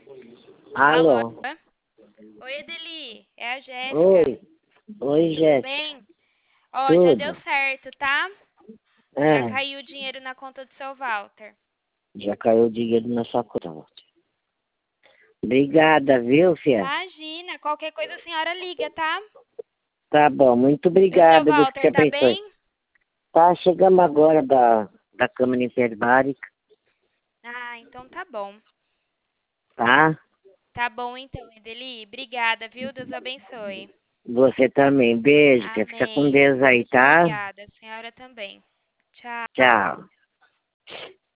Alô? Alô? Oi, Edeli, é a Jéssica. Oi. Oi, Tudo Jéssica. bem? Ó, já deu Tudo? certo, tá? Já É, caiu o dinheiro na conta do seu Walter. já caiu o dinheiro na sua conta. Obrigada, viu, filha? Imagina, qualquer coisa a senhora liga, tá? Tá bom, muito E o seu obrigada, Deus que te Walter tá abençoe. bem? Tá, chegamos agora da Câmara Hiperbárica, Ah, então tá bom. tá? Tá bom então, Edeli. Obrigada, viu? Deus abençoe. Você também, beijo, filha. Fica com Amém. Deus aí, tá? Obrigada, a senhora também. Tchau. Tchau.